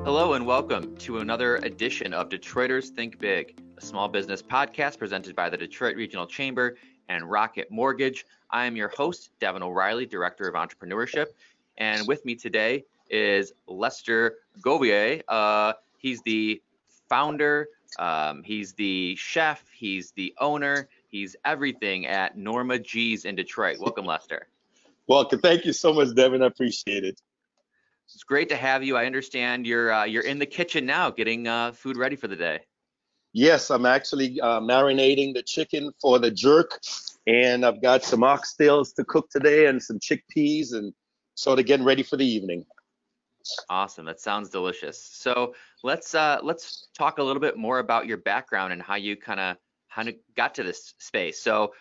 Hello and welcome to another edition of Detroiters Think Big, a small business podcast presented by the Detroit Regional Chamber and Rocket Mortgage. I am your host, Devin O'Reilly, Director of Entrepreneurship, and with me today is Lester Govier. He's the founder, he's the chef, he's the owner, he's everything at Norma G's in Detroit. Welcome, Lester. Welcome. Thank you so much, Devin. I appreciate it. It's great to have you. I understand you're in the kitchen now, getting food ready for the day. Yes, I'm actually marinating the chicken for the jerk, and I've got some oxtails to cook today and some chickpeas, and sort of getting ready for the evening. Awesome. That sounds delicious. So let's talk a little bit more about your background and how you kind of got to this space. So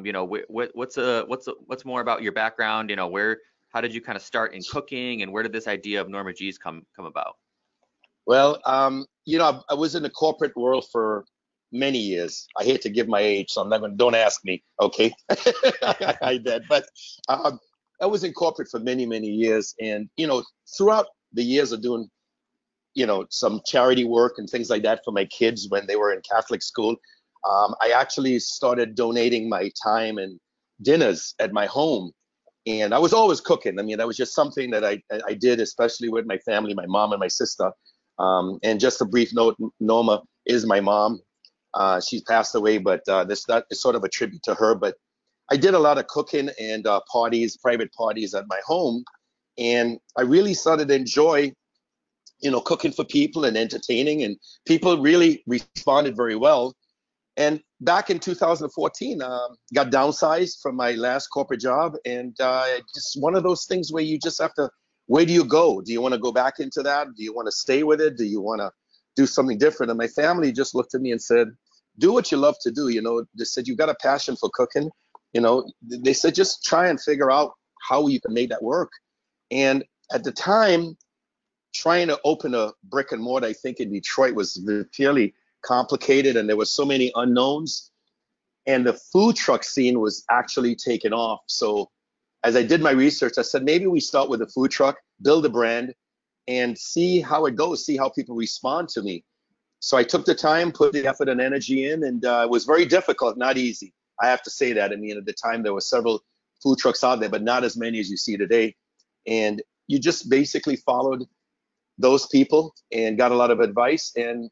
what's more about your background? How did you kind of start in cooking, and where did this idea of Norma G's come about? Well, I was in the corporate world for many years. I hate to give my age, so I'm not going to, don't ask me, okay? I bet. But I was in corporate for many, many years. And, throughout the years of doing, some charity work and things like that for my kids when they were in Catholic school, I actually started donating my time and dinners at my home. And I was always cooking. I mean, that was just something that I did, especially with my family, my mom and my sister. And just a brief note, Norma is my mom. She passed away, but this is sort of a tribute to her. But I did a lot of cooking and parties, private parties at my home. And I really started to enjoy, cooking for people and entertaining. And people really responded very well. And back in 2014, got downsized from my last corporate job. And just one of those things where you just have to, where do you go? Do you want to go back into that? Do you want to stay with it? Do you want to do something different? And my family just looked at me and said, do what you love to do. They said, you've got a passion for cooking. They said, just try and figure out how you can make that work. And at the time, trying to open a brick and mortar, I think in Detroit was fairly complicated, and there were so many unknowns, and the food truck scene was actually taking off. So as I did my research, I said, maybe we start with a food truck, build a brand, and see how it goes, see how people respond to me. So I took the time, put the effort and energy in, and it was very difficult, not easy. I have to say that. I mean, at the time, there were several food trucks out there, but not as many as you see today. And you just basically followed those people and got a lot of advice. And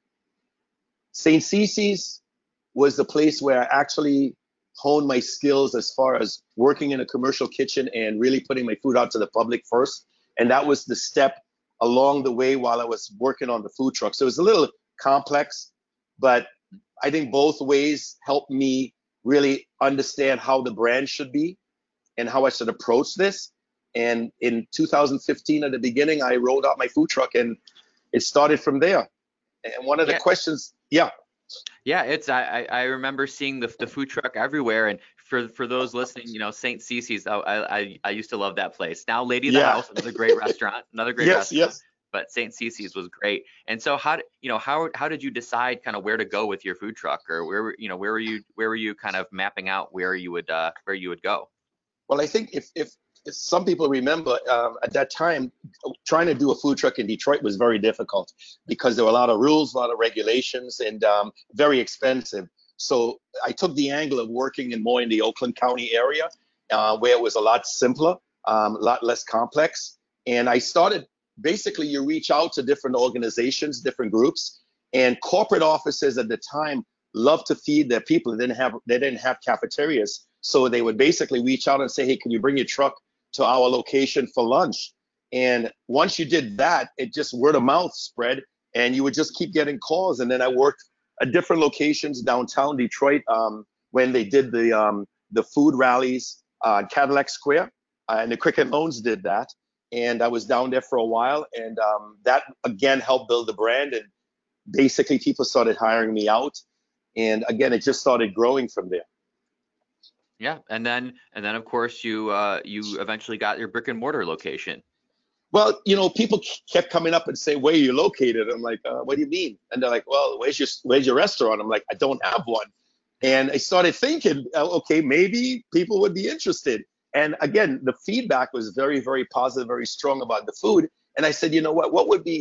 St. Cece's was the place where I actually honed my skills as far as working in a commercial kitchen and really putting my food out to the public first. And that was the step along the way while I was working on the food truck. So it was a little complex, but I think both ways helped me really understand how the brand should be and how I should approach this. And in 2015, at the beginning, I rolled out my food truck, and it started from there. And one of the questions, Yeah, I remember seeing the food truck everywhere, and for those listening, St. Cece's, I used to love that place. Now Lady of the House, another great restaurant, restaurant. Yes. But St. Cece's was great. And so how did you decide kind of where to go with your food truck, or where were you kind of mapping out where you would go? Well, I think if some people remember, at that time, trying to do a food truck in Detroit was very difficult because there were a lot of rules, a lot of regulations, and very expensive. So I took the angle of working more in the Oakland County area, where it was a lot simpler, a lot less complex. And I started, basically, you reach out to different organizations, different groups, and corporate offices at the time loved to feed their people. They didn't have cafeterias. So they would basically reach out and say, hey, can you bring your truck to our location for lunch? And once you did that, it just word of mouth spread, and you would just keep getting calls. And then I worked at different locations downtown Detroit when they did the food rallies on Cadillac Square, and the Cricket Loans did that. And I was down there for a while, and that again helped build the brand. And basically, people started hiring me out, and again, it just started growing from there. Yeah, and then of course you eventually got your brick and mortar location. Well, people kept coming up and say, where are you located? I'm like, what do you mean? And they're like, well, where's your restaurant? I'm like, I don't have one. And I started thinking, okay, maybe people would be interested. And again, the feedback was very, very positive, very strong about the food. And I said, what would be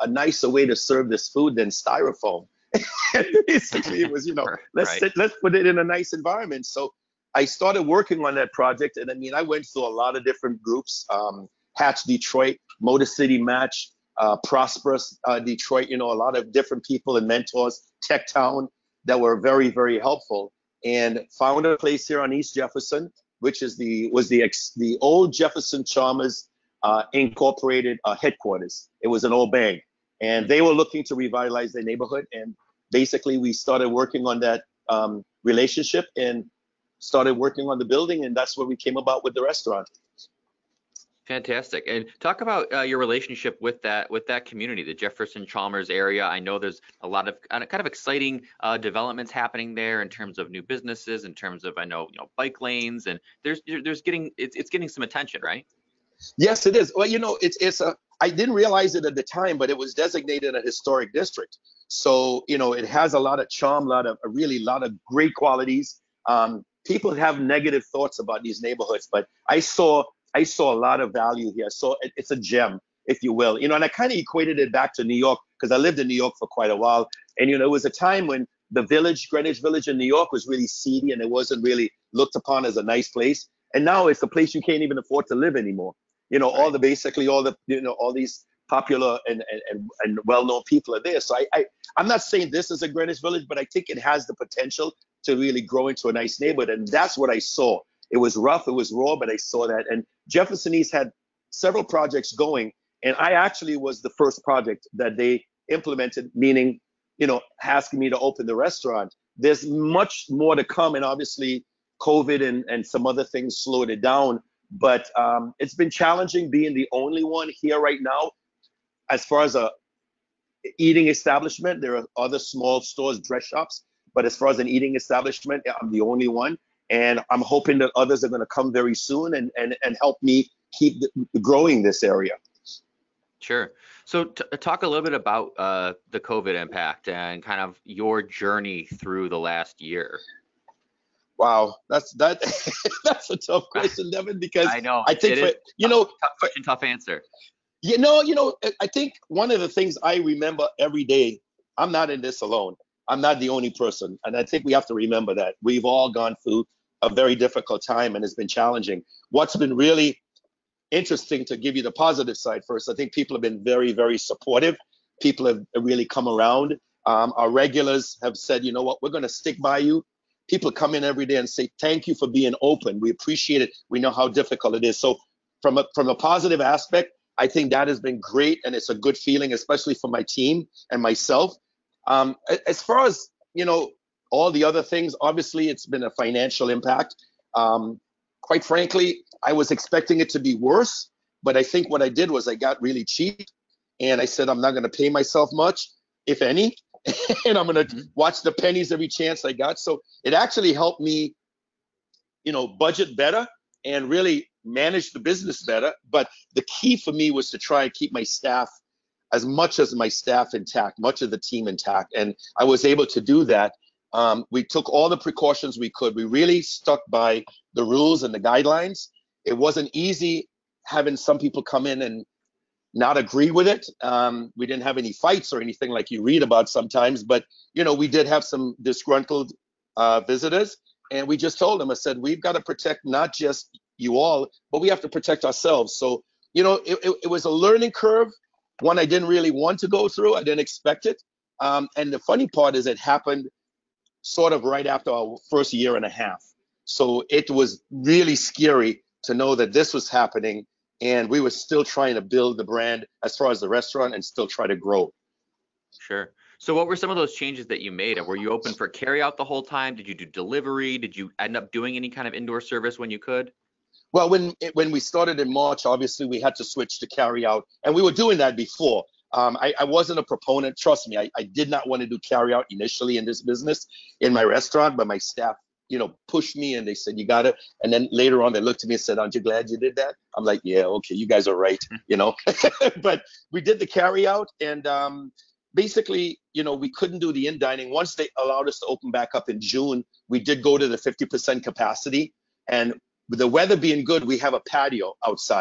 a nicer way to serve this food than styrofoam. Basically, it was, Right. let's put it in a nice environment. So I started working on that project, and I mean, I went through a lot of different groups, Hatch Detroit, Motor City Match, Prosperous Detroit, a lot of different people and mentors, Tech Town, that were very, very helpful, and found a place here on East Jefferson, which is the old Jefferson Chalmers Incorporated headquarters. It was an old bank, and they were looking to revitalize their neighborhood. And basically, we started working on that relationship and started working on the building, and that's where we came about with the restaurant. Fantastic. And talk about your relationship with that community, the Jefferson Chalmers area. I know there's a lot of kind of exciting developments happening there in terms of new businesses, in terms of, I know, bike lanes, and it's getting some attention, right? Yes, it is. Well, I didn't realize it at the time, but it was designated a historic district. So, it has a lot of charm, a lot of great qualities. People have negative thoughts about these neighborhoods, but I saw a lot of value here. So it's a gem, if you will. And I kind of equated it back to New York, because I lived in New York for quite a while. And, it was a time when the village, Greenwich Village in New York, was really seedy, and it wasn't really looked upon as a nice place. And now it's a place you can't even afford to live anymore. All these popular and well-known people are there. So I'm not saying this is a Greenwich Village, but I think it has the potential to really grow into a nice neighborhood. And that's what I saw. It was rough, it was raw, but I saw that. And Jefferson East had several projects going, and I actually was the first project that they implemented, meaning, asking me to open the restaurant. There's much more to come, and obviously COVID and some other things slowed it down. But it's been challenging being the only one here right now. As far as a eating establishment, there are other small stores, dress shops, but as far as an eating establishment, I'm the only one. And I'm hoping that others are going to come very soon and help me keep growing this area. Sure. So talk a little bit about the COVID impact and kind of your journey through the last year. Wow, that's that's a tough question, Devin, because I know I think tough question, tough answer. I think one of the things I remember every day, I'm not in this alone. I'm not the only person. And I think we have to remember that. We've all gone through a very difficult time, and it's been challenging. What's been really interesting, to give you the positive side first, I think people have been very, very supportive. People have really come around. Our regulars have said, you know what, we're going to stick by you. People come in every day and say, thank you for being open. We appreciate it. We know how difficult it is. So from a positive aspect, I think that has been great, and it's a good feeling, especially for my team and myself. As far as, all the other things, obviously it's been a financial impact. Quite frankly, I was expecting it to be worse, but I think what I did was I got really cheap, and I said, I'm not going to pay myself much, if any, and I'm going to watch the pennies every chance I got. So it actually helped me, budget better and really manage the business better. But the key for me was to try and keep my staff, as much as my staff intact, much of the team intact. And I was able to do that. We took all the precautions we could. We really stuck by the rules and the guidelines. It wasn't easy having some people come in and not agree with it. We didn't have any fights or anything like you read about sometimes, but we did have some disgruntled visitors, and we just told them, I said, we've got to protect not just you all, but we have to protect ourselves. So, it was a learning curve, one I didn't really want to go through. I didn't expect it. And the funny part is it happened sort of right after our first year and a half. So it was really scary to know that this was happening, and we were still trying to build the brand as far as the restaurant and still try to grow. Sure. So what were some of those changes that you made? Were you open for carry out the whole time? Did you do delivery? Did you end up doing any kind of indoor service when you could? Well, when we started in March, obviously we had to switch to carry out, and we were doing that before. I wasn't a proponent. Trust me, I did not want to do carry out initially in this business in my restaurant, but my staff, pushed me, and they said, you got it. And then later on, they looked at me and said, aren't you glad you did that? I'm like, yeah, okay, you guys are right, But we did the carry out, and basically, we couldn't do the in-dining. Once they allowed us to open back up in June, we did go to the 50% capacity. And with the weather being good, we have a patio outside.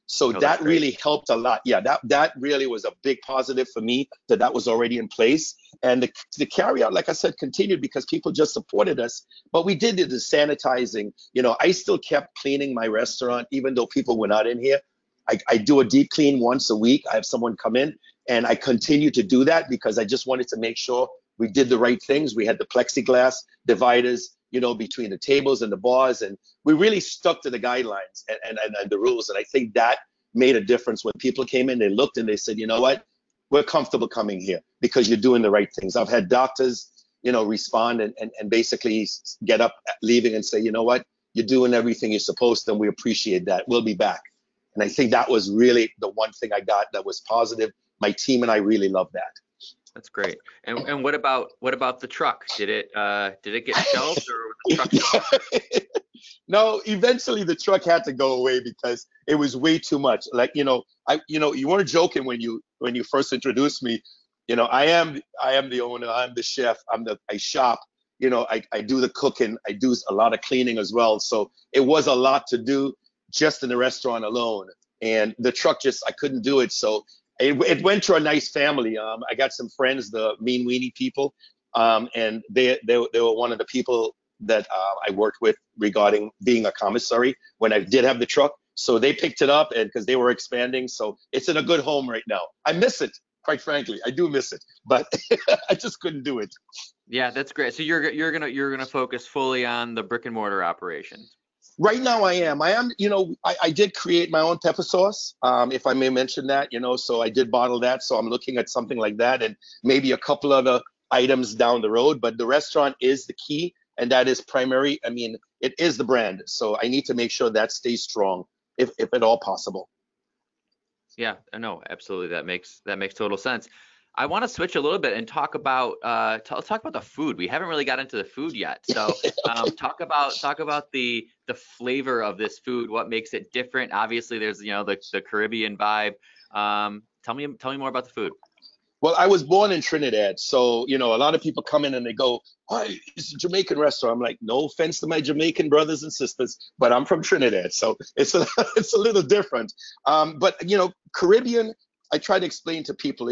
So Oh, that's that great. really helped a lot. Yeah, that really was a big positive for me that was already in place. And the carry out, like I said, continued because people just supported us. But we did the sanitizing. I still kept cleaning my restaurant, even though people were not in here. I do a deep clean once a week. I have someone come in, and I continue to do that because I just wanted to make sure we did the right things. We had the plexiglass dividers, between the tables and the bars, and we really stuck to the guidelines and the rules. And I think that made a difference when people came in. They looked and they said, you know what, we're comfortable coming here because you're doing the right things. I've had doctors, respond and basically get up leaving and say, you know what, you're doing everything you're supposed to, and we appreciate that. We'll be back. And I think that was really the one thing I got that was positive. My team and I really love that. That's great. And what about the truck? Did it get shelved, or was the truck still? No, eventually the truck had to go away because it was way too much. Like, you weren't joking when you first introduced me. I am the owner, I'm the chef, I shop, I do the cooking, I do a lot of cleaning as well. So it was a lot to do just in the restaurant alone. And the truck I couldn't do it. So it went to a nice family. I got some friends, the Mean Weenie people, and they were one of the people that I worked with regarding being a commissary when I did have the truck. So they picked it up, and because they were expanding, so it's in a good home right now. I miss it, quite frankly. I do miss it, but I just couldn't do it. Yeah, that's great. So you're gonna focus fully on the brick and mortar operations. Right now, I am. I did create my own pepper sauce, if I may mention that, so I did bottle that. So I'm looking at something like that and maybe a couple other items down the road. But the restaurant is the key, and that is primary. I mean, it is the brand. So I need to make sure that stays strong, if at all possible. Yeah, no, absolutely. That makes total sense. I want to switch a little bit and talk about talk about the food. We haven't really got into the food yet. So Okay. talk about the flavor of this food. What makes it different? Obviously, there's the Caribbean vibe. Tell me more about the food. Well, I was born in Trinidad, so a lot of people come in and they go, "Oh, it's a Jamaican restaurant." I'm like, no offense to my Jamaican brothers and sisters, but I'm from Trinidad, so it's a it's a little different. But Caribbean, I try to explain to people,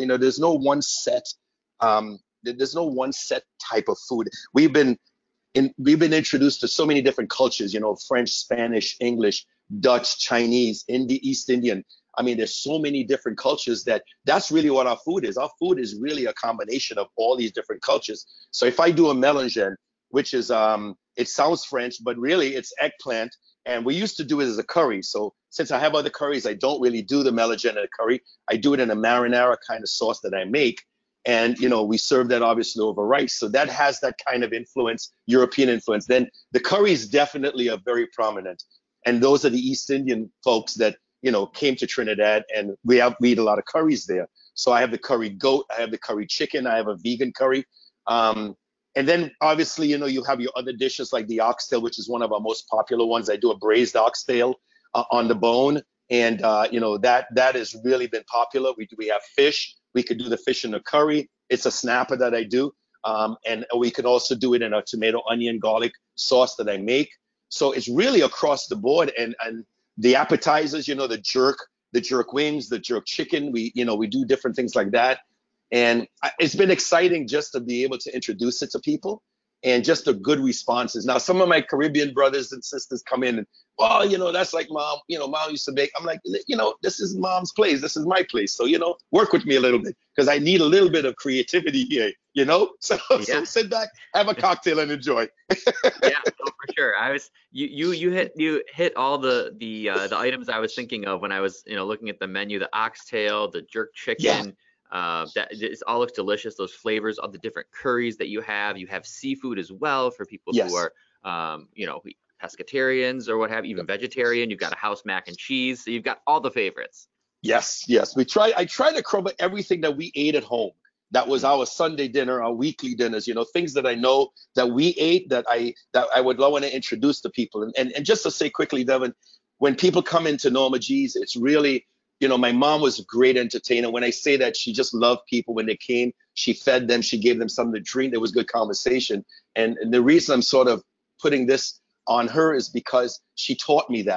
there's no one set type of food. We've been introduced to so many different cultures, French, Spanish, English, Dutch, Chinese, East Indian. I mean, there's so many different cultures that's really what our food is. Our food is really a combination of all these different cultures. So if I do a mélange, which is it sounds French, but really it's eggplant, and we used to do it as a curry. So since I have other curries, I don't really do the mélange in a curry. I do it in a marinara kind of sauce that I make, and we serve that obviously over rice. So that has that kind of influence, European influence. Then the curries definitely are very prominent, and those are the East Indian folks that came to Trinidad, and we eat a lot of curries there. So I have the curry goat, I have the curry chicken, I have a vegan curry. And then obviously, you have your other dishes like the oxtail, which is one of our most popular ones. I do a braised oxtail on the bone, and that has really been popular. We have fish. We could do the fish in a curry. It's a snapper that I do, and we can also do it in a tomato, onion, garlic sauce that I make. So it's really across the board, and the appetizers, the jerk wings, the jerk chicken. We do different things like that. And it's been exciting just to be able to introduce it to people, and just the good responses. Now, some of my Caribbean brothers and sisters come in and, well, that's like mom, mom used to bake. I'm like, this is mom's place. This is my place. So, work with me a little bit because I need a little bit of creativity here, So, Yeah. so sit back, have a cocktail and enjoy. Yeah, no, for sure. You hit all the items I was thinking of when I was looking at the menu. The oxtail, the jerk Yeah. chicken, that it all looks delicious. Those flavors of the different curries that you have. You have seafood as well for people who Yes. are pescatarians or what have you, even vegetarian. You've got a house mac and cheese. So you've got all the favorites. Yes, yes. I try to cover everything that we ate at home. That was our Sunday dinner, our weekly dinners, things that I know that we ate that I would love to introduce to people. And just to say quickly, Devin, when people come into Norma G's, it's really, my mom was a great entertainer. When I say that, she just loved people when they came. She fed them, she gave them something to drink. There was good conversation. And the reason I'm sort of putting this on her is because she taught me that.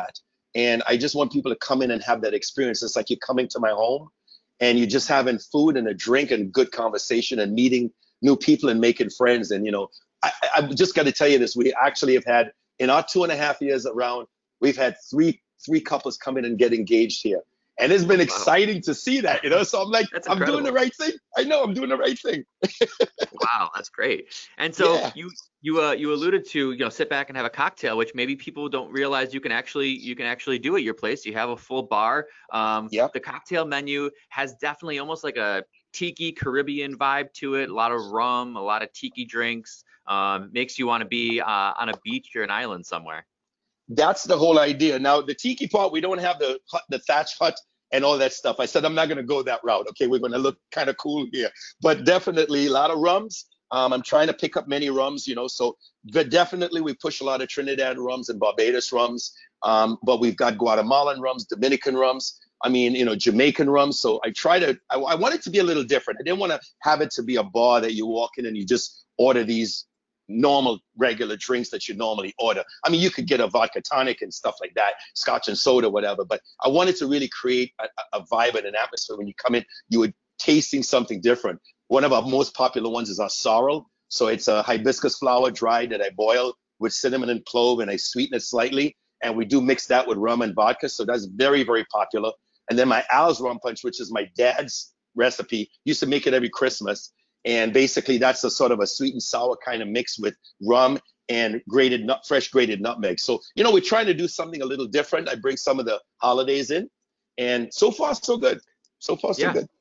And I just want people to come in and have that experience. It's like you're coming to my home and you're just having food and a drink and good conversation and meeting new people and making friends. And, I've just got to tell you this. We actually have had, in our 2.5 years around, we've had three couples come in and get engaged here. And it's been exciting to see that, So I'm like, I'm doing the right thing. I know I'm doing the right thing. Wow, that's great. And so you alluded to, sit back and have a cocktail, which maybe people don't realize you can actually do at your place. You have a full bar. The cocktail menu has definitely almost like a tiki Caribbean vibe to it. A lot of rum, a lot of tiki drinks. Makes you want to be on a beach or an island somewhere. That's the whole idea. Now, the tiki part, we don't have the thatch hut and all that stuff. I said, I'm not going to go that route. Okay, we're going to look kind of cool here. But definitely a lot of rums. I'm trying to pick up many rums, but definitely we push a lot of Trinidad rums and Barbados rums. But we've got Guatemalan rums, Dominican rums. Jamaican rums. So I want it to be a little different. I didn't want to have it to be a bar that you walk in and you just order these normal regular drinks that you normally order. I mean, you could get a vodka tonic and stuff like that, scotch and soda, whatever, but I wanted to really create a vibe and an atmosphere. When you come in, you were tasting something different. One of our most popular ones is our sorrel. So it's a hibiscus flower dried that I boil with cinnamon and clove, and I sweeten it slightly, and we do mix that with rum and vodka. So that's very, very popular. And then my Al's rum punch, which is my dad's recipe, used to make it every Christmas. And basically that's a sort of a sweet and sour kind of mix with rum and fresh grated nutmeg. So, we're trying to do something a little different. I bring some of the holidays in, and so far so good. So far so good.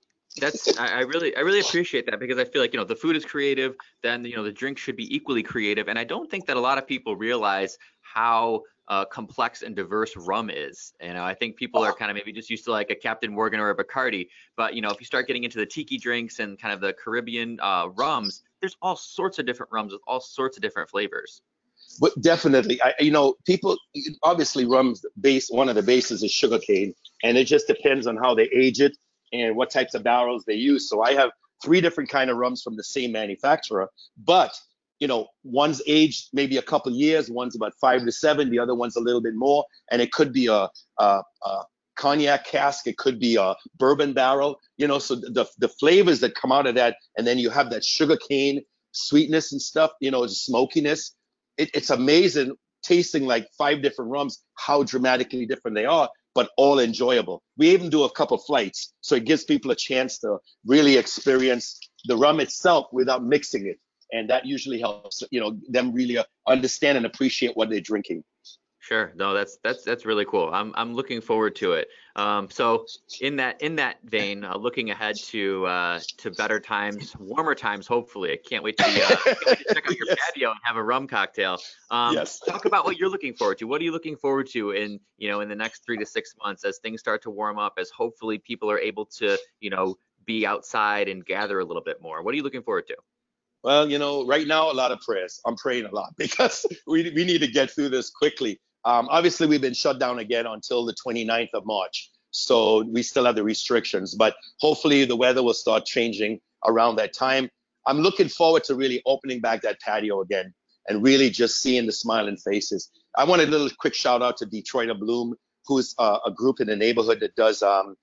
I really appreciate that, because I feel like, the food is creative, then, the drink should be equally creative. And I don't think that a lot of people realize how complex and diverse rum is. I think people are kind of maybe just used to like a Captain Morgan or a Bacardi, but if you start getting into the tiki drinks and kind of the Caribbean rums, there's all sorts of different rums with all sorts of different flavors. But definitely, people, obviously rum's base, one of the bases is sugarcane, and it just depends on how they age it and what types of barrels they use. So I have 3 different kind of rums from the same manufacturer, but one's aged maybe a couple years, one's about 5 to 7, the other one's a little bit more, and it could be a cognac cask, it could be a bourbon barrel, so the flavors that come out of that, and then you have that sugarcane sweetness and stuff, the smokiness. It's amazing tasting like 5 different rums, how dramatically different they are, but all enjoyable. We even do a couple flights, so it gives people a chance to really experience the rum itself without mixing it. And that usually helps, them really understand and appreciate what they're drinking. Sure. No, that's really cool. I'm looking forward to it. So in that vein, looking ahead to better times, warmer times, hopefully. I can't wait to check out your patio and have a rum cocktail. Yes. Talk about what you're looking forward to. What are you looking forward to in the next 3 to 6 months as things start to warm up, as hopefully people are able to, be outside and gather a little bit more? What are you looking forward to? Well, right now, a lot of prayers. I'm praying a lot because we need to get through this quickly. Obviously, we've been shut down again until the 29th of March. So we still have the restrictions, but hopefully the weather will start changing around that time. I'm looking forward to really opening back that patio again and really just seeing the smiling faces. I want a little quick shout out to Detroit of Bloom, who's a group in the neighborhood that does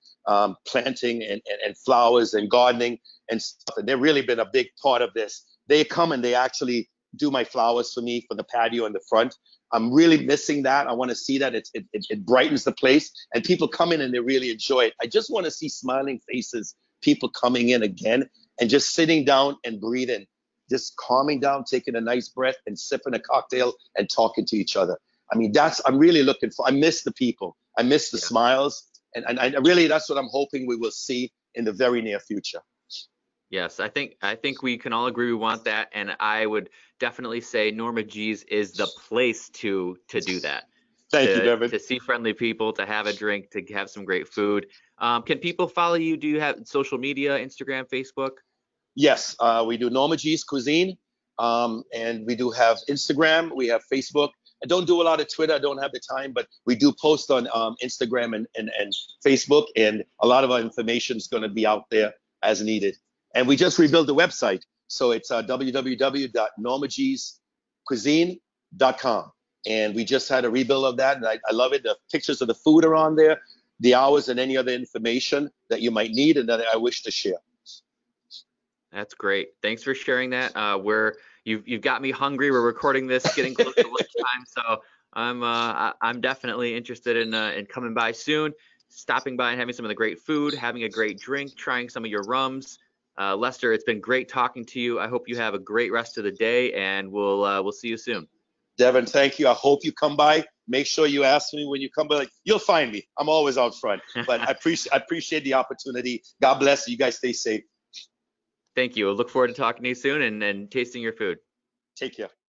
planting and flowers and gardening and stuff. And they've really been a big part of this. They come and they actually do my flowers for me for the patio in the front. I'm really missing that. I want to see that it brightens the place and people come in and they really enjoy it. I just want to see smiling faces, people coming in again and just sitting down and breathing, just calming down, taking a nice breath and sipping a cocktail and talking to each other. I mean, I'm really looking for. I miss the people. I miss the smiles. And I really, that's what I'm hoping we will see in the very near future. Yes, I think we can all agree we want that, and I would definitely say Norma G's is the place to do that. Thank you, Devin. To see friendly people, to have a drink, to have some great food. Can people follow you? Do you have social media, Instagram, Facebook? Yes, we do Norma G's Cuisine, and we do have Instagram. We have Facebook. I don't do a lot of Twitter. I don't have the time, but we do post on Instagram and Facebook, and a lot of our information is going to be out there as needed. And we just rebuilt the website. So it's www.normagscuisine.com. and we just had a rebuild of that, and I love it. The pictures of the food are on there, the hours, and any other information that you might need and that I wish to share. That's great. Thanks for sharing that. You've got me hungry. We're recording this, getting close to lunchtime, so I'm definitely interested in coming by soon, stopping by and having some of the great food, having a great drink, trying some of your rums. Lester, it's been great talking to you. I hope you have a great rest of the day, and we'll see you soon. Devin, thank you. I hope you come by. Make sure you ask me when you come by. You'll find me. I'm always out front. But I appreciate the opportunity. God bless you. You guys stay safe. Thank you. I look forward to talking to you soon and tasting your food. Take care.